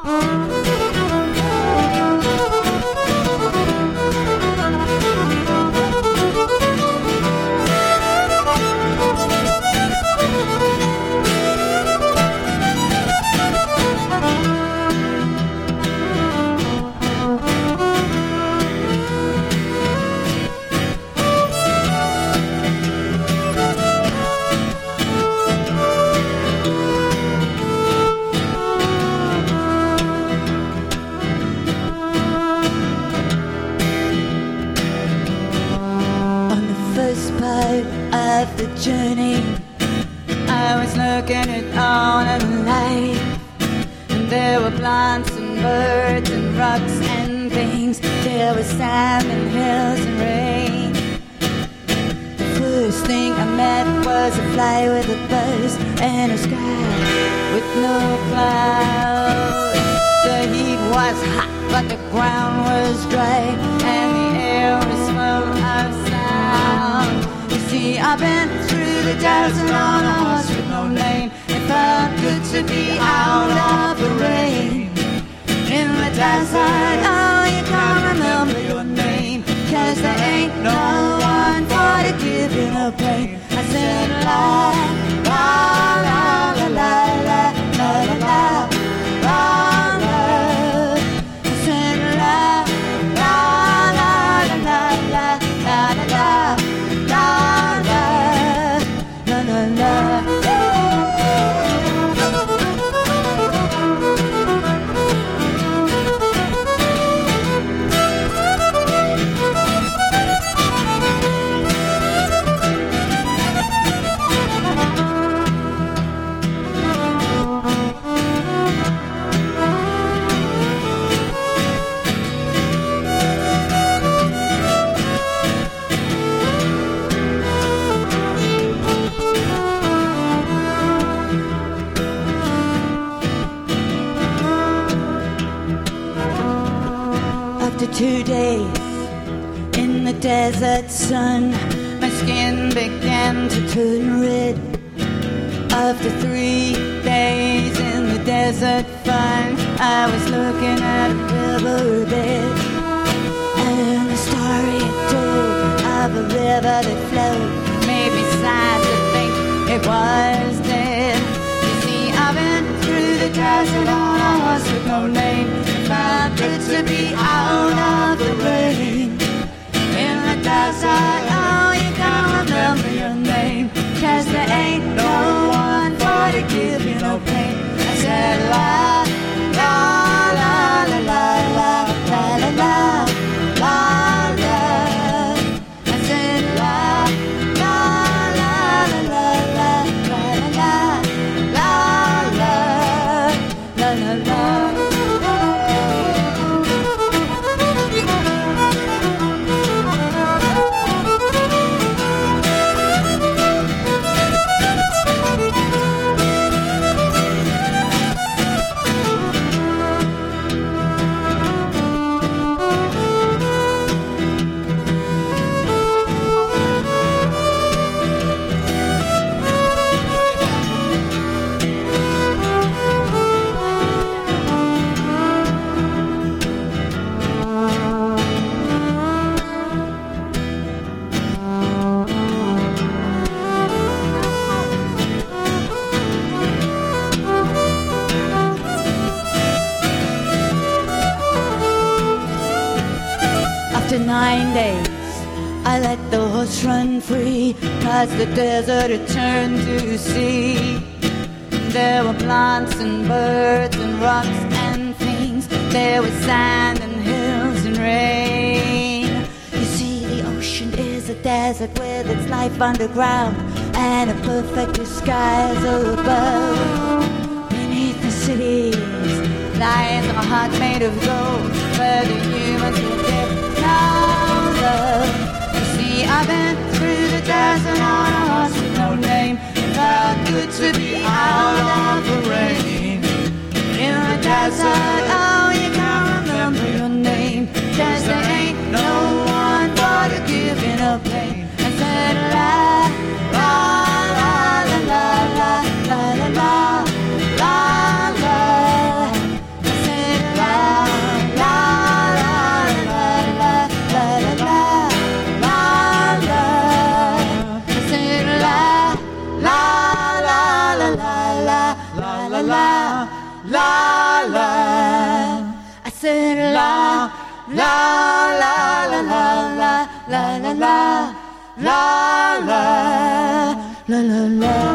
Of the journey, I was looking at all of life, and there were plants and birds and rocks and things. There was sand and hills and rain. The first thing I met was a fly with a buzz and a sky with no clouds. The heat was hot, but the ground was dry, and the air was full of sound. See, I've been through the desert on a horse with no name. It felt good to be out of the rain. In the desert, oh, you can't remember your name, 'cause there ain't no one for to give you no pain. I said la, la, la, la, la, la, la, la, la, la, la. I said la, la, la, la, la, la, la, la, la. After 2 days in the desert sun, my skin began to turn red. After 3 days in the desert fun, I was looking at a riverbed, and the story it told of a river that flowed made me sad to think it was dead. You see, I've been through the desert on a horse with no name. Felt good to be out of the rain. In the desert, oh, you can't remember your name, 'cause there ain't no one for to give you no pain. I said la, la, la, la, la, la, la, la, la, la, la. I said la, la, la, la, la, la, la, la, la, la, la, la, la. After 9 days, I let the horse run free, 'cause the desert had turned to sea. There were plants and birds and rocks and things. There was sand and hills and rain. You see, the ocean is a desert with its life underground and a perfect disguise above. Beneath the cities lies a heart made of gold, where the humans will get no love. You see, I've been through the desert on a horse with no name. It felt good to be out of the rain. In the desert, oh, you can't remember your name, 'cause there ain't no one for to give you no pain. I said la, la, la, la, la, la, la, la, la, la, la. I said la. I said la, la, la, la, la, la, la, la, la, la, la, la, la, la.